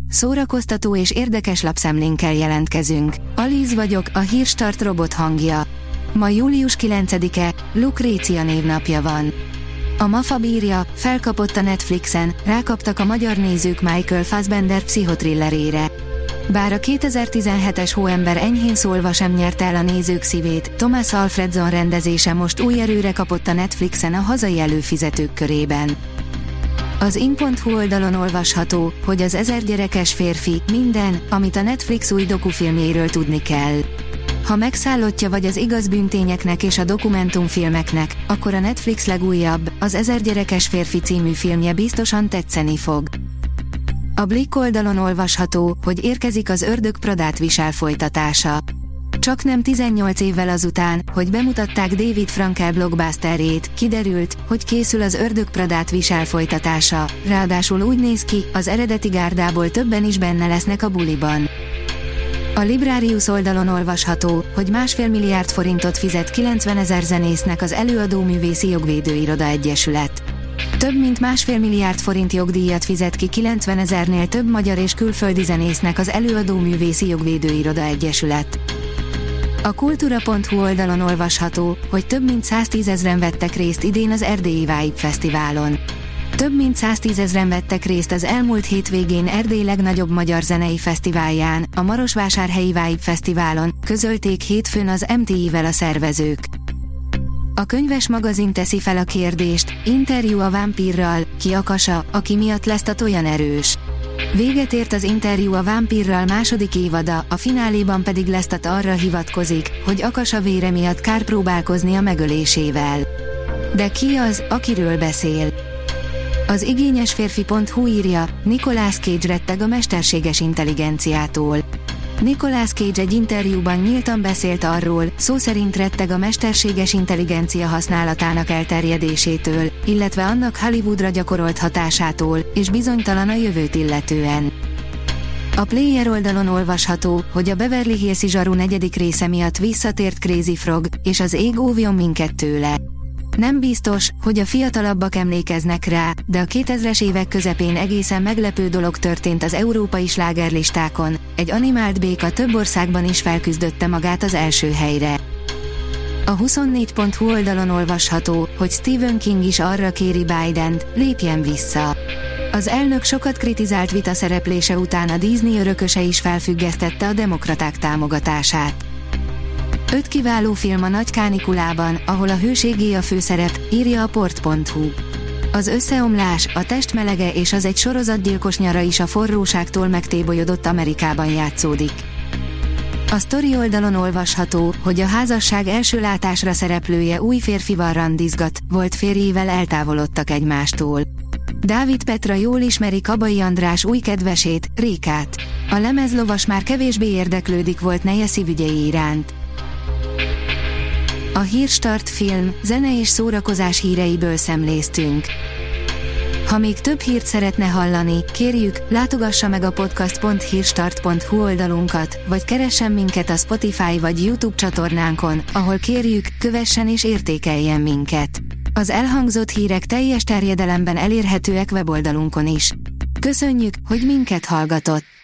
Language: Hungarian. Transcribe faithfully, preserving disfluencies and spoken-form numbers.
szórakoztató és érdekes lapszemlénkkel jelentkezünk. Alíz vagyok, a Hírstart robot hangja. Ma július kilencedike, Lukrécia névnapja van. A MAFA bírja, felkapott a Netflixen, rákaptak a magyar nézők Michael Fassbender pszichothrillerére. Bár a kétezer-tizenhetes Hóember enyhén szólva sem nyerte el a nézők szívét, Thomas Alfredson rendezése most új erőre kapott a Netflixen a hazai előfizetők körében. Az in pont hu oldalon olvasható, hogy az ezer gyerekes férfi, minden, amit a Netflix új dokufilmjéről tudni kell. Ha megszállottja vagy az igaz bűntényeknek és a dokumentumfilmeknek, akkor a Netflix legújabb, az ezer gyerekes férfi című filmje biztosan tetszeni fog. A Blick oldalon olvasható, hogy érkezik az Ördög Pradát visel folytatása. Csaknem tizennyolc évvel azután, hogy bemutatták David Frankel blockbusterjét, kiderült, hogy készül az Ördög Pradát visel folytatása, ráadásul úgy néz ki, az eredeti gárdából többen is benne lesznek a buliban. A Librarius oldalon olvasható, hogy másfél milliárd forintot fizet kilencvenezer zenésznek az Előadó Művészi Jogvédőiroda Egyesület. Több mint másfél milliárd forint jogdíjat fizet ki kilencvenezernél több magyar és külföldi zenésznek az Előadó Művészi Jogvédőiroda Egyesület. A kultúra pont hu oldalon olvasható, hogy több mint száztízezren vettek részt idén az Erdélyi Vibe Fesztiválon. Több mint száztízezren vettek részt az elmúlt hétvégén Erdély legnagyobb magyar zenei fesztiválján, a Marosvásárhelyi Vibe Fesztiválon, közölték hétfőn az em té i-vel a szervezők. A könyves magazin teszi fel a kérdést, interjú a vámpírral, ki Akasa, aki miatt lesz a olyan erős. Véget ért az interjú a vámpírral második évada, a fináléban pedig Lestat arra hivatkozik, hogy Akasa vére miatt kár próbálkozni a megölésével. De ki az, akiről beszél? Az igényesférfi pont hu írja, Nicolas Cage retteg a mesterséges intelligenciától. Nicolas Cage egy interjúban nyíltan beszélt arról, szó szerint retteg a mesterséges intelligencia használatának elterjedésétől, illetve annak Hollywoodra gyakorolt hatásától, és bizonytalan a jövőt illetően. A Player oldalon olvasható, hogy a Beverly Hills-i zsaru negyedik része miatt visszatért Crazy Frog, és az ég óvjon minket tőle. Nem biztos, hogy a fiatalabbak emlékeznek rá, de a kétezres évek közepén egészen meglepő dolog történt az európai slágerlistákon, egy animált béka több országban is felküzdötte magát az első helyre. A huszonnégy pont hu oldalon olvasható, hogy Stephen King is arra kéri Bident, lépjen vissza. Az elnök sokat kritizált vita szereplése után a Disney örököse is felfüggesztette a demokraták támogatását. Öt kiváló film a nagy kánikulában, ahol a hőségé a főszerep, írja a port pont hu. Az összeomlás, a test melege és az egy sorozatgyilkos nyara is a forróságtól megtébolyodott Amerikában játszódik. A Story oldalon olvasható, hogy a házasság első látásra szereplője új férfival randizgat, volt férjével eltávolodtak egymástól. Dávid Petra jól ismeri Kabai András új kedvesét, Rékát. A lemezlovas már kevésbé érdeklődik volt neje szívügyei iránt. A Hírstart film, zene és szórakozás híreiből szemléztünk. Ha még több hírt szeretne hallani, kérjük, látogassa meg a podcast pont hírstart pont hu oldalunkat, vagy keressen minket a Spotify vagy YouTube csatornánkon, ahol kérjük, kövessen és értékeljen minket. Az elhangzott hírek teljes terjedelemben elérhetőek weboldalunkon is. Köszönjük, hogy minket hallgatott!